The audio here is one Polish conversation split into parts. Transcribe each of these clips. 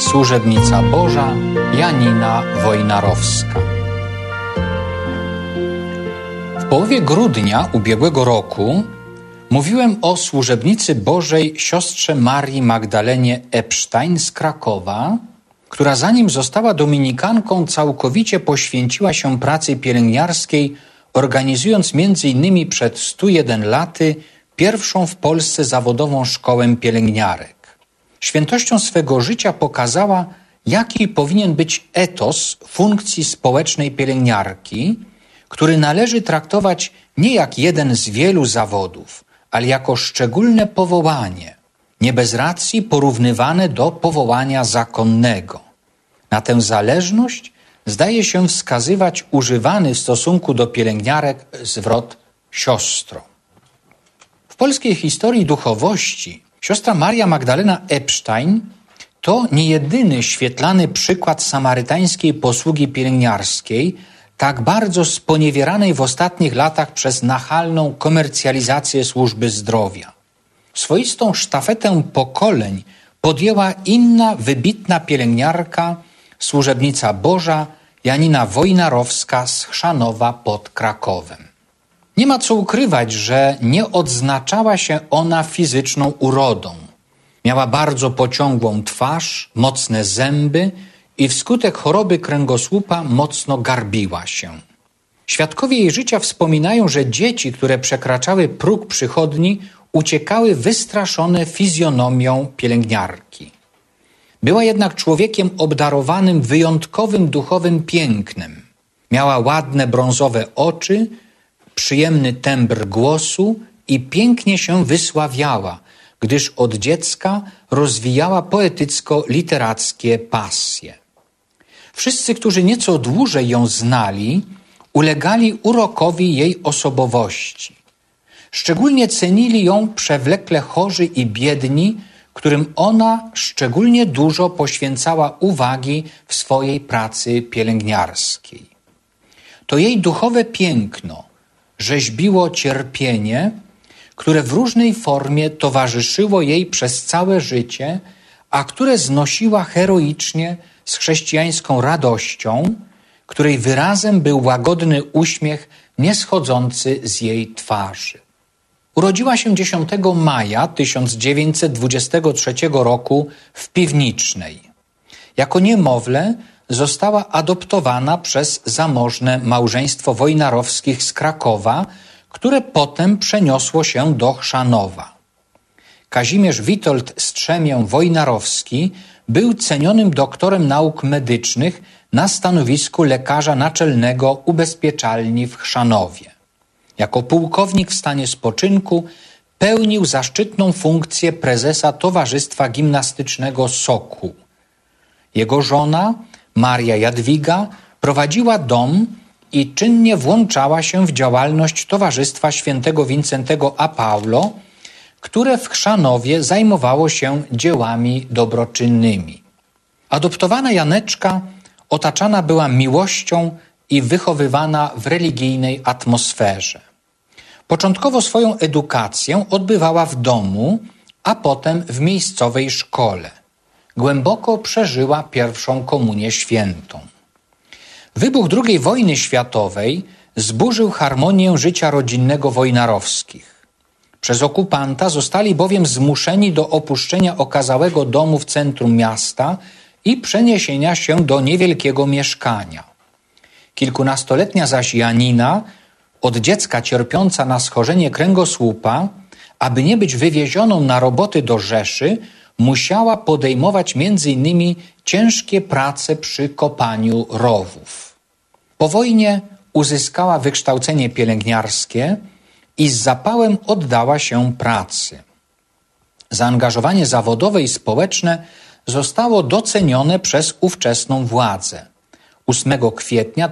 służebnica Boża Janina Wojnarowska. W połowie grudnia ubiegłego roku mówiłem o służebnicy Bożej siostrze Marii Magdalenie Epstein z Krakowa, która zanim została dominikanką, całkowicie poświęciła się pracy pielęgniarskiej, organizując m.in. przed 101 laty pierwszą w Polsce zawodową szkołę pielęgniarek. Świętością swego życia pokazała, jaki powinien być etos funkcji społecznej pielęgniarki, który należy traktować nie jak jeden z wielu zawodów, ale jako szczególne powołanie, nie bez racji porównywane do powołania zakonnego. Na tę zależność zdaje się wskazywać używany w stosunku do pielęgniarek zwrot siostro. W polskiej historii duchowości siostra Maria Magdalena Epstein to niejedyny świetlany przykład samarytańskiej posługi pielęgniarskiej, tak bardzo sponiewieranej w ostatnich latach przez nachalną komercjalizację służby zdrowia. Swoistą sztafetę pokoleń podjęła inna wybitna pielęgniarka, służebnica Boża Janina Wojnarowska z Chrzanowa pod Krakowem. Nie ma co ukrywać, że nie odznaczała się ona fizyczną urodą. Miała bardzo pociągłą twarz, mocne zęby i wskutek choroby kręgosłupa mocno garbiła się. Świadkowie jej życia wspominają, że dzieci, które przekraczały próg przychodni, uciekały wystraszone fizjonomią pielęgniarki. Była jednak człowiekiem obdarowanym wyjątkowym duchowym pięknem. Miała ładne brązowe oczy, przyjemny tembr głosu i pięknie się wysławiała, gdyż od dziecka rozwijała poetycko-literackie pasje. Wszyscy, którzy nieco dłużej ją znali, ulegali urokowi jej osobowości. Szczególnie cenili ją przewlekle chorzy i biedni, którym ona szczególnie dużo poświęcała uwagi w swojej pracy pielęgniarskiej. To jej duchowe piękno rzeźbiło cierpienie, które w różnej formie towarzyszyło jej przez całe życie, a które znosiła heroicznie z chrześcijańską radością, której wyrazem był łagodny uśmiech nieschodzący z jej twarzy. Urodziła się 10 maja 1923 roku w Piwnicznej. Jako niemowlę została adoptowana przez zamożne małżeństwo Wojnarowskich z Krakowa, które potem przeniosło się do Chrzanowa. Kazimierz Witold Strzemię-Wojnarowski był cenionym doktorem nauk medycznych na stanowisku lekarza naczelnego ubezpieczalni w Chrzanowie. Jako pułkownik w stanie spoczynku pełnił zaszczytną funkcję prezesa Towarzystwa Gimnastycznego Sokół. Jego żona, Maria Jadwiga, prowadziła dom i czynnie włączała się w działalność Towarzystwa Świętego Wincentego a Paulo, które w Chrzanowie zajmowało się dziełami dobroczynnymi. Adoptowana Janeczka otaczana była miłością i wychowywana w religijnej atmosferze. Początkowo swoją edukację odbywała w domu, a potem w miejscowej szkole. Głęboko przeżyła pierwszą komunię świętą. Wybuch II wojny światowej zburzył harmonię życia rodzinnego Wojnarowskich. Przez okupanta zostali bowiem zmuszeni do opuszczenia okazałego domu w centrum miasta i przeniesienia się do niewielkiego mieszkania. Kilkunastoletnia zaś Janina, od dziecka cierpiąca na schorzenie kręgosłupa, aby nie być wywiezioną na roboty do Rzeszy, musiała podejmować m.in. ciężkie prace przy kopaniu rowów. Po wojnie uzyskała wykształcenie pielęgniarskie i z zapałem oddała się pracy. Zaangażowanie zawodowe i społeczne zostało docenione przez ówczesną władzę. 8 kwietnia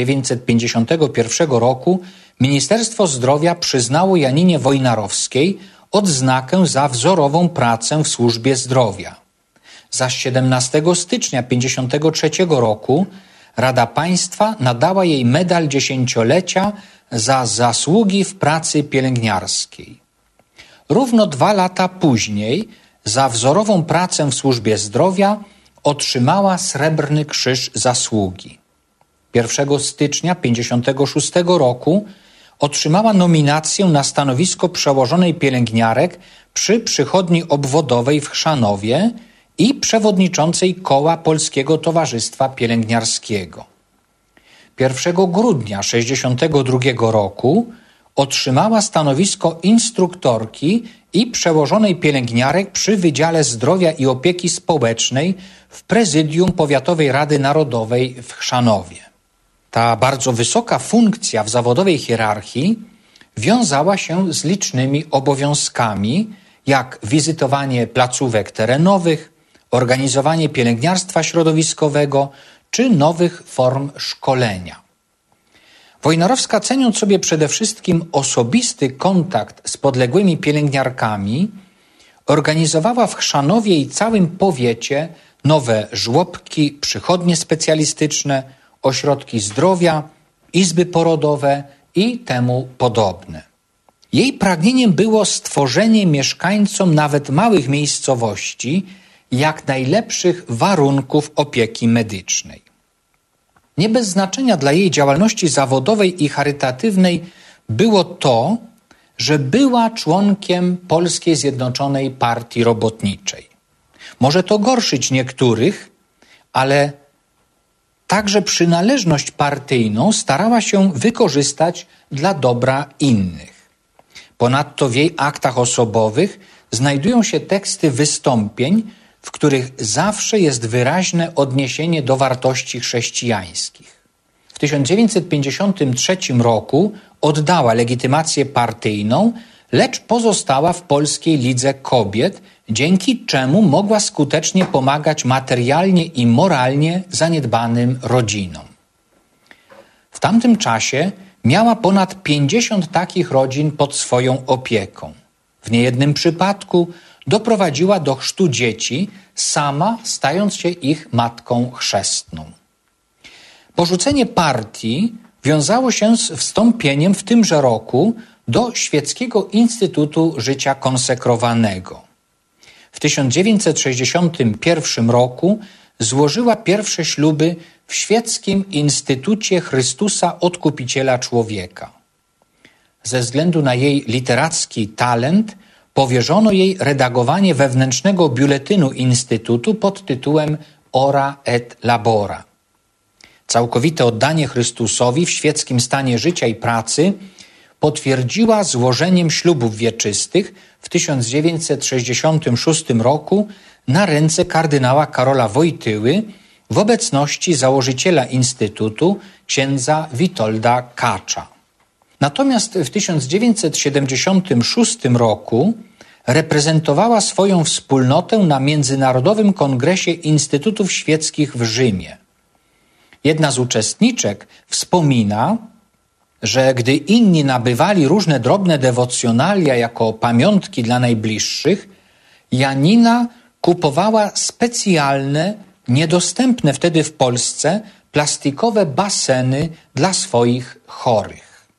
1951 roku Ministerstwo Zdrowia przyznało Janinie Wojnarowskiej odznakę za wzorową pracę w służbie zdrowia. Zaś 17 stycznia 1953 roku Rada Państwa nadała jej medal dziesięciolecia za zasługi w pracy pielęgniarskiej. Równo 2 lata później za wzorową pracę w służbie zdrowia otrzymała Srebrny Krzyż Zasługi. 1 stycznia 1956 roku otrzymała nominację na stanowisko przełożonej pielęgniarek przy przychodni obwodowej w Chrzanowie i przewodniczącej Koła Polskiego Towarzystwa Pielęgniarskiego. 1 grudnia 1962 roku otrzymała stanowisko instruktorki i przełożonej pielęgniarek przy Wydziale Zdrowia i Opieki Społecznej w Prezydium Powiatowej Rady Narodowej w Chrzanowie. Ta bardzo wysoka funkcja w zawodowej hierarchii wiązała się z licznymi obowiązkami, jak wizytowanie placówek terenowych, organizowanie pielęgniarstwa środowiskowego czy nowych form szkolenia. Wojnarowska, ceniąc sobie przede wszystkim osobisty kontakt z podległymi pielęgniarkami, organizowała w Chrzanowie i całym powiecie nowe żłobki, przychodnie specjalistyczne, ośrodki zdrowia, izby porodowe i temu podobne. Jej pragnieniem było stworzenie mieszkańcom nawet małych miejscowości jak najlepszych warunków opieki medycznej. Nie bez znaczenia dla jej działalności zawodowej i charytatywnej było to, że była członkiem Polskiej Zjednoczonej Partii Robotniczej. Może to gorszyć niektórych, ale także przynależność partyjną starała się wykorzystać dla dobra innych. Ponadto w jej aktach osobowych znajdują się teksty wystąpień, w których zawsze jest wyraźne odniesienie do wartości chrześcijańskich. W 1953 roku oddała legitymację partyjną, lecz pozostała w Polskiej Lidze Kobiet, dzięki czemu mogła skutecznie pomagać materialnie i moralnie zaniedbanym rodzinom. W tamtym czasie miała ponad 50 takich rodzin pod swoją opieką. W niejednym przypadku doprowadziła do chrztu dzieci, sama stając się ich matką chrzestną. Porzucenie partii wiązało się z wstąpieniem w tymże roku do Świeckiego Instytutu Życia Konsekrowanego. W 1961 roku złożyła pierwsze śluby w Świeckim Instytucie Chrystusa Odkupiciela Człowieka. Ze względu na jej literacki talent powierzono jej redagowanie wewnętrznego biuletynu Instytutu pod tytułem Ora et Labora. Całkowite oddanie Chrystusowi w świeckim stanie życia i pracy potwierdziła złożeniem ślubów wieczystych w 1966 roku na ręce kardynała Karola Wojtyły w obecności założyciela Instytutu, księdza Witolda Kacza. Natomiast w 1976 roku reprezentowała swoją wspólnotę na Międzynarodowym Kongresie Instytutów Świeckich w Rzymie. Jedna z uczestniczek wspomina, że gdy inni nabywali różne drobne dewocjonalia jako pamiątki dla najbliższych, Janina kupowała specjalne, niedostępne wtedy w Polsce, plastikowe baseny dla swoich chorych.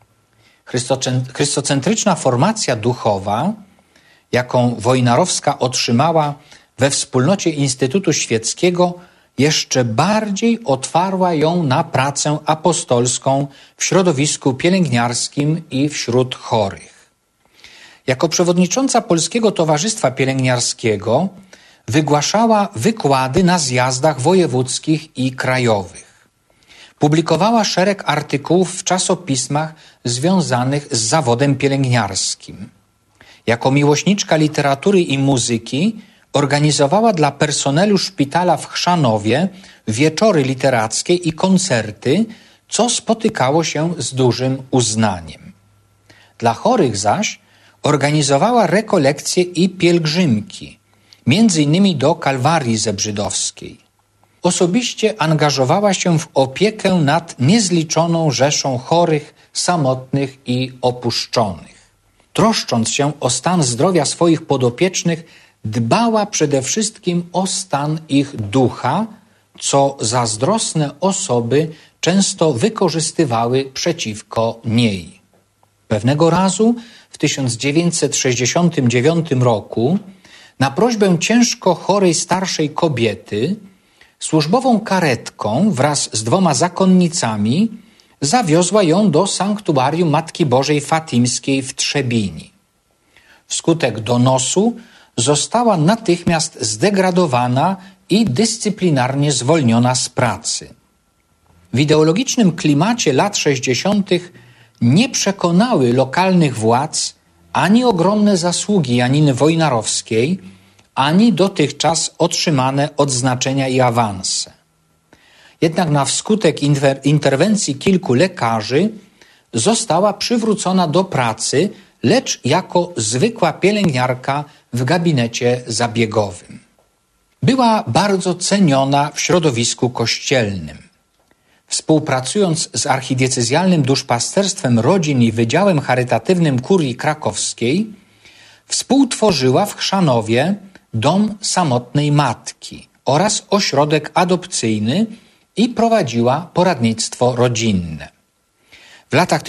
Chrystocentryczna formacja duchowa, jaką Wojnarowska otrzymała we wspólnocie Instytutu Świeckiego, jeszcze bardziej otwarła ją na pracę apostolską w środowisku pielęgniarskim i wśród chorych. Jako przewodnicząca Polskiego Towarzystwa Pielęgniarskiego wygłaszała wykłady na zjazdach wojewódzkich i krajowych. Publikowała szereg artykułów w czasopismach związanych z zawodem pielęgniarskim. Jako miłośniczka literatury i muzyki organizowała dla personelu szpitala w Chrzanowie wieczory literackie i koncerty, co spotykało się z dużym uznaniem. Dla chorych zaś organizowała rekolekcje i pielgrzymki, między innymi do Kalwarii Zebrzydowskiej. Osobiście angażowała się w opiekę nad niezliczoną rzeszą chorych, samotnych i opuszczonych. Troszcząc się o stan zdrowia swoich podopiecznych, dbała przede wszystkim o stan ich ducha, co zazdrosne osoby często wykorzystywały przeciwko niej. Pewnego razu w 1969 roku Na prośbę ciężko chorej starszej kobiety służbową karetką wraz z 2 zakonnicami zawiozła ją do sanktuarium Matki Bożej Fatimskiej w Trzebini. Wskutek donosu została natychmiast zdegradowana i dyscyplinarnie zwolniona z pracy. W ideologicznym klimacie lat 60. nie przekonały lokalnych władz ani ogromne zasługi Janiny Wojnarowskiej, ani dotychczas otrzymane odznaczenia i awanse. Jednak na wskutek interwencji kilku lekarzy została przywrócona do pracy, lecz jako zwykła pielęgniarka w gabinecie zabiegowym. Była bardzo ceniona w środowisku kościelnym. Współpracując z archidiecezjalnym duszpasterstwem rodzin i Wydziałem Charytatywnym Kurii Krakowskiej, współtworzyła w Chrzanowie Dom Samotnej Matki oraz ośrodek adopcyjny i prowadziła poradnictwo rodzinne. W latach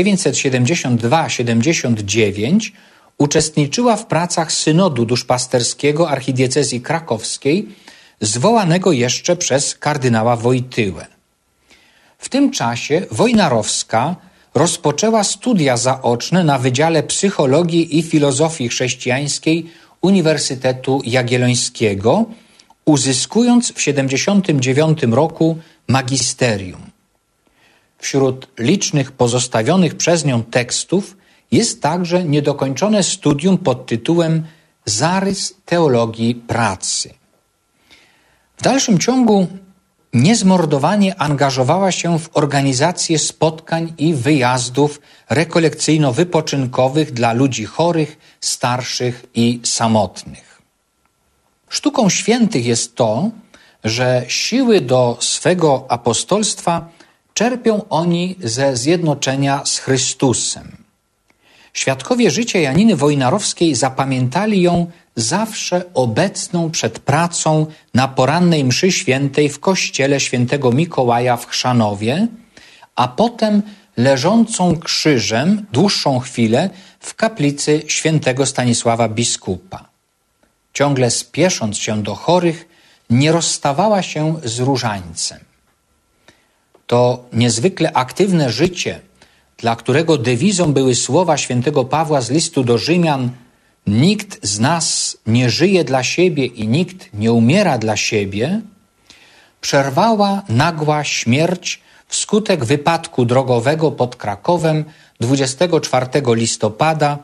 1972-79 uczestniczyła w pracach Synodu Duszpasterskiego Archidiecezji Krakowskiej, zwołanego jeszcze przez kardynała Wojtyłę. W tym czasie Wojnarowska rozpoczęła studia zaoczne na Wydziale Psychologii i Filozofii Chrześcijańskiej Uniwersytetu Jagiellońskiego, uzyskując w 1979 roku magisterium. Wśród licznych pozostawionych przez nią tekstów jest także niedokończone studium pod tytułem Zarys teologii pracy. W dalszym ciągu niezmordowanie angażowała się w organizację spotkań i wyjazdów rekolekcyjno-wypoczynkowych dla ludzi chorych, starszych i samotnych. Sztuką świętych jest to, że siły do swego apostolstwa czerpią oni ze zjednoczenia z Chrystusem. Świadkowie życia Janiny Wojnarowskiej zapamiętali ją zawsze obecną przed pracą na porannej mszy świętej w kościele świętego Mikołaja w Chrzanowie, a potem leżącą krzyżem dłuższą chwilę w kaplicy świętego Stanisława Biskupa. Ciągle spiesząc się do chorych, nie rozstawała się z różańcem. To niezwykle aktywne życie, dla którego dewizą były słowa świętego Pawła z listu do Rzymian: nikt z nas nie żyje dla siebie i nikt nie umiera dla siebie, przerwała nagła śmierć wskutek wypadku drogowego pod Krakowem 24 listopada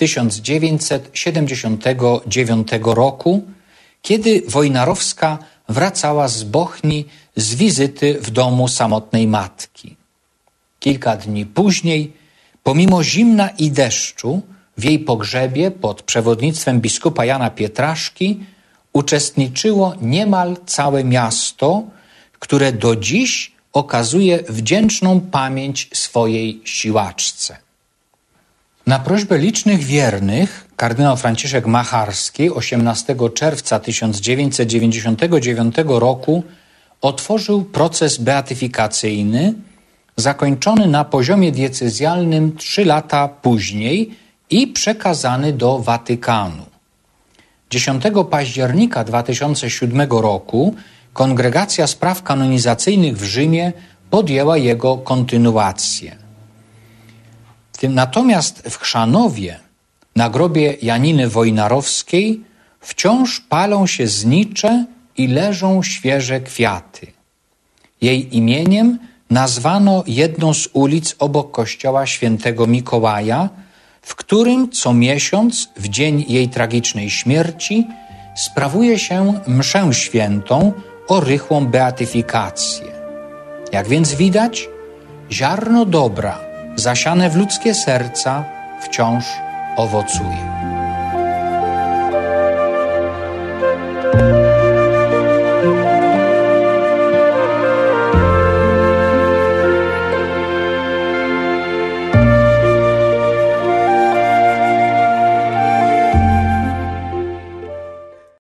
1979 roku, kiedy Wojnarowska wracała z Bochni z wizyty w domu samotnej matki. Kilka dni później, pomimo zimna i deszczu, w jej pogrzebie pod przewodnictwem biskupa Jana Pietraszki uczestniczyło niemal całe miasto, które do dziś okazuje wdzięczną pamięć swojej siłaczce. Na prośbę licznych wiernych kardynał Franciszek Macharski 18 czerwca 1999 roku otworzył proces beatyfikacyjny, zakończony na poziomie diecezjalnym 3 lata później i przekazany do Watykanu. 10 października 2007 roku Kongregacja Spraw Kanonizacyjnych w Rzymie podjęła jego kontynuację. Natomiast w Chrzanowie, na grobie Janiny Wojnarowskiej, wciąż palą się znicze i leżą świeże kwiaty. Jej imieniem nazwano jedną z ulic obok kościoła świętego Mikołaja, w którym co miesiąc, w dzień jej tragicznej śmierci, sprawuje się mszę świętą o rychłą beatyfikację. Jak więc widać, ziarno dobra zasiane w ludzkie serca wciąż owocuje.